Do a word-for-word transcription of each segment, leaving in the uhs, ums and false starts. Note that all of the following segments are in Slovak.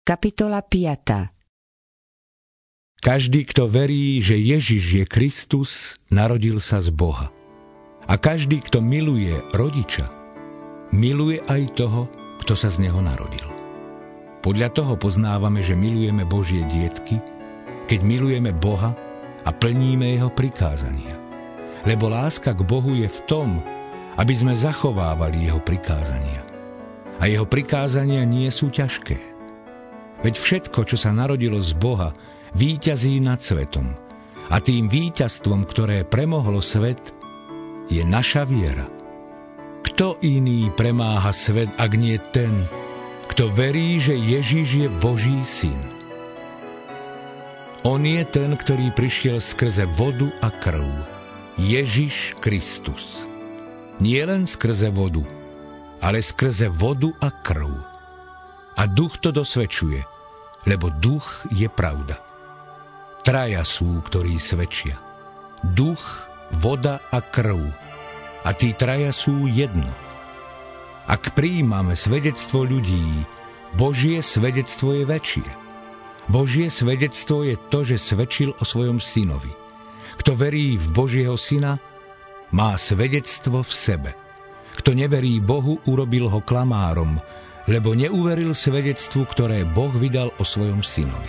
Kapitola piata. Každý, kto verí, že Ježiš je Kristus, narodil sa z Boha. A každý, kto miluje rodiča, miluje aj toho, kto sa z neho narodil. Podľa toho poznávame, že milujeme Božie dietky, keď milujeme Boha a plníme jeho prikázania. Lebo láska k Bohu je v tom, aby sme zachovávali jeho prikázania. A jeho prikázania nie sú ťažké. Veď všetko, čo sa narodilo z Boha, víťazí nad svetom. A tým víťazstvom, ktoré premohlo svet, je naša viera. Kto iný premáha svet, ak nie ten, kto verí, že Ježiš je Boží syn? On je ten, ktorý prišiel skrze vodu a krv. Ježiš Kristus. Nie len skrze vodu, ale skrze vodu a krv. A duch to dosvedčuje, lebo duch je pravda. Traja sú, ktorí svedčia. Duch, voda a krv. A tí traja sú jedno. Ak prijímame svedectvo ľudí, Božie svedectvo je väčšie. Božie svedectvo je to, že svedčil o svojom synovi. Kto verí v Božieho syna, má svedectvo v sebe. Kto neverí Bohu, urobil ho klamárom, lebo neuveril svedectvu, ktoré Boh vydal o svojom synovi.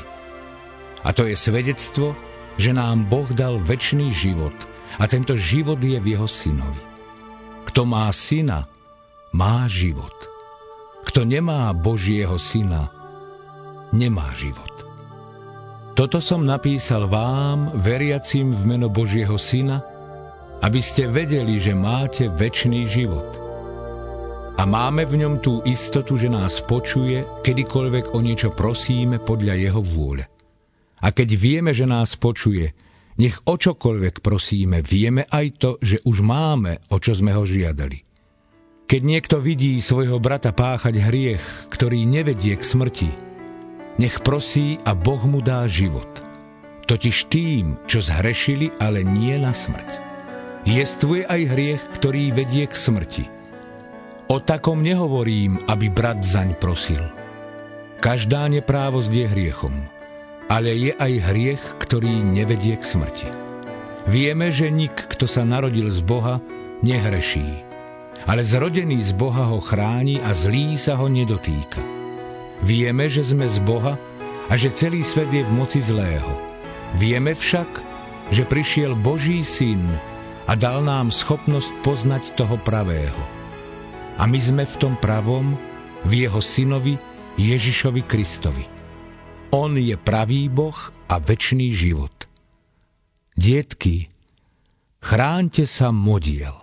A to je svedectvo, že nám Boh dal večný život a tento život je v jeho synovi. Kto má syna, má život. Kto nemá Božieho syna, nemá život. Toto som napísal vám, veriacim v meno Božieho syna, aby ste vedeli, že máte večný život. A máme v ňom tú istotu, že nás počuje, kedykoľvek o niečo prosíme podľa jeho vôle. A keď vieme, že nás počuje, nech o čokoľvek prosíme, vieme aj to, že už máme, o čo sme ho žiadali. Keď niekto vidí svojho brata páchať hriech, ktorý nevedie k smrti, nech prosí a Boh mu dá život. Totiž tým, čo zhrešili, ale nie na smrť. Jestvuje aj hriech, ktorý vedie k smrti. O takom nehovorím, aby brat zaň prosil. Každá neprávosť je hriechom, ale je aj hriech, ktorý nevedie k smrti. Vieme, že nik, kto sa narodil z Boha, nehreší, ale zrodený z Boha ho chráni a zlý sa ho nedotýka. Vieme, že sme z Boha a že celý svet je v moci zlého. Vieme však, že prišiel Boží syn a dal nám schopnosť poznať toho pravého. A my sme v tom pravom, v jeho synovi Ježišovi Kristovi. On je pravý Boh a večný život. Dietky, chráňte sa modiel.